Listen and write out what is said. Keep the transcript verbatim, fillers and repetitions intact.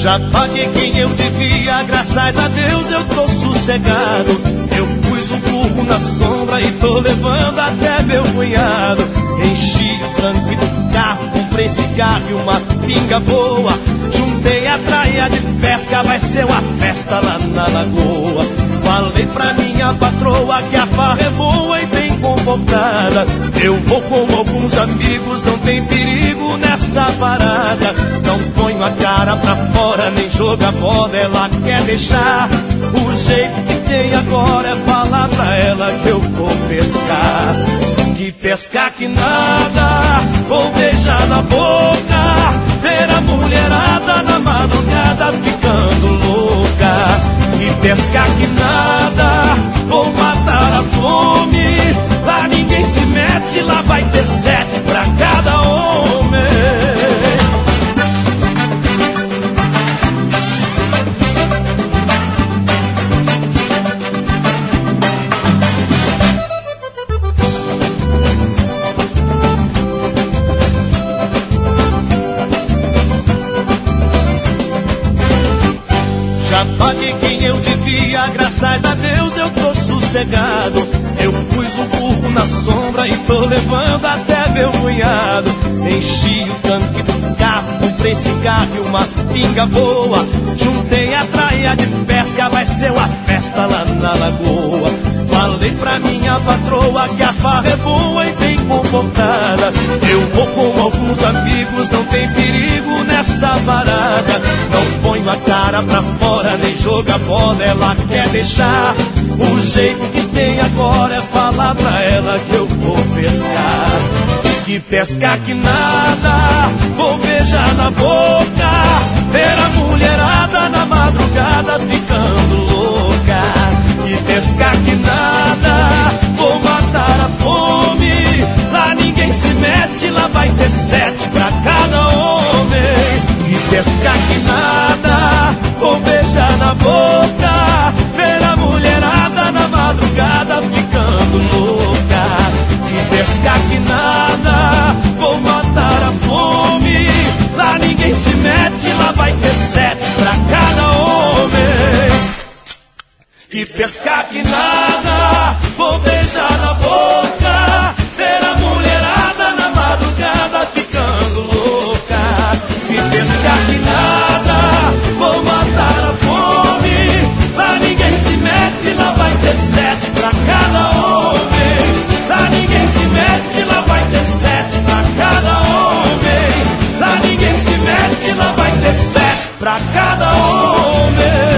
Já paguei quem eu devia, graças a Deus eu tô sossegado. Eu pus um burro na sombra e tô levando até meu cunhado. Enchi o tanque do carro, comprei cigarro e uma pinga boa. Juntei a traia de pesca, vai ser uma festa lá na lagoa. Falei pra minha patroa que a farra é boa e bem comportada. Eu vou com alguns amigos, não tem perigo nessa parada. Não ponho a cara pra fora, nem joga bola, ela quer deixar. O jeito que tem agora é falar pra ela que eu vou pescar. Que pescar que nada, vou beijar na boca, ver a mulherada na madrugada ficando louca. Que pescar que nada, vou matar a fome, lá ninguém se mete, lá vai ter sete pra cada homem. Já paguei quem eu devia, graças a Deus eu tô sossegado. Eu pus o burro na sombra e tô levando até meu cunhado. Enchi o tanque do carro, comprei cigarro e uma pinga boa. Juntei a traia de pesca, vai ser uma festa lá na lagoa. Falei pra minha patroa que a farra é boa e bem comportada. Eu vou com alguns amigos, não tem perigo nessa parada. Não ponho a cara pra fora, nem joga bola, ela quer deixar. O jeito que tem agora é falar pra ela que eu vou pescar. Que pescar que nada, vou beijar na boca, ver a mulherada na madrugada ficando louca. Que pescar que nada, vou matar a fome, lá ninguém se mete, lá vai ter sete pra cada homem. Que pescar que nada, vou beijar na boca, ver a mulherada na madrugada ficando louca. Que pescar que nada, vou matar a fome, lá ninguém se mete, lá vai ter sete pra cada homem. Que pescar que nada, vou beijar na boca, ver a mulherada na madrugada ficando louca. Que pescar que nada, vou matar a fome, lá ninguém se mete, lá vai ter sete pra cada homem. Lá ninguém se mete, lá vai ter sete pra cada homem. Lá ninguém se mete, lá vai ter sete pra cada homem.